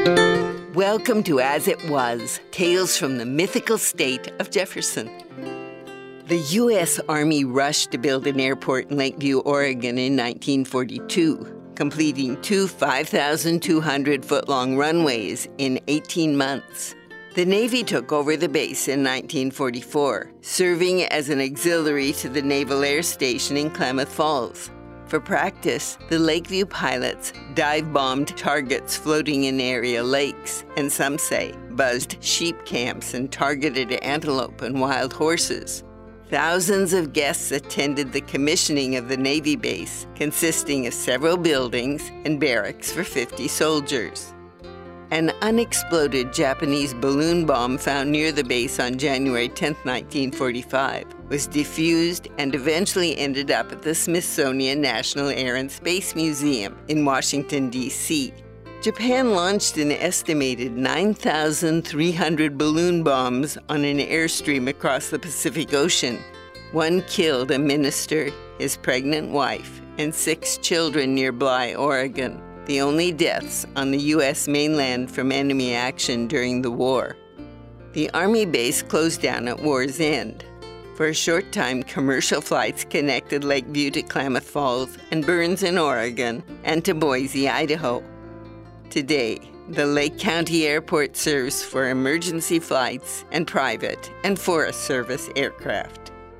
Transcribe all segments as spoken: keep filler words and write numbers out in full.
Welcome to As It Was, Tales from the Mythical State of Jefferson. The U S Army rushed to build an airport in Lakeview, Oregon in nineteen forty-two, completing two five thousand two hundred foot long runways in eighteen months. The Navy took over the base in nineteen forty-four, serving as an auxiliary to the Naval Air Station in Klamath Falls. For practice, the Lakeview pilots dive-bombed targets floating in area lakes, and some say buzzed sheep camps and targeted antelope and wild horses. Thousands of guests attended the commissioning of the Navy base, consisting of several buildings and barracks for fifty soldiers. An unexploded Japanese balloon bomb found near the base on January tenth, nineteen forty-five, was defused and eventually ended up at the Smithsonian National Air and Space Museum in Washington, D C Japan launched an estimated nine thousand three hundred balloon bombs on an airstream across the Pacific Ocean. One killed a minister, his pregnant wife, and six children near Bly, Oregon, the only deaths on the U S mainland from enemy action during the war. The Army base closed down at war's end. For a short time, commercial flights connected Lakeview to Klamath Falls and Burns in Oregon and to Boise, Idaho. Today, the Lake County Airport serves for emergency flights and private and Forest Service aircraft.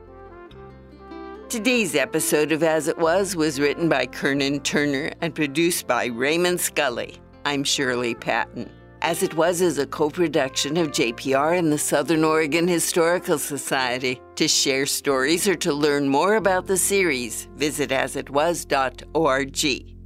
Today's episode of As It Was was written by Kernan Turner and produced by Raymond Scully. I'm Shirley Patton. As It Was is a co-production of J P R and the Southern Oregon Historical Society. To share stories or to learn more about the series, visit as it was dot org.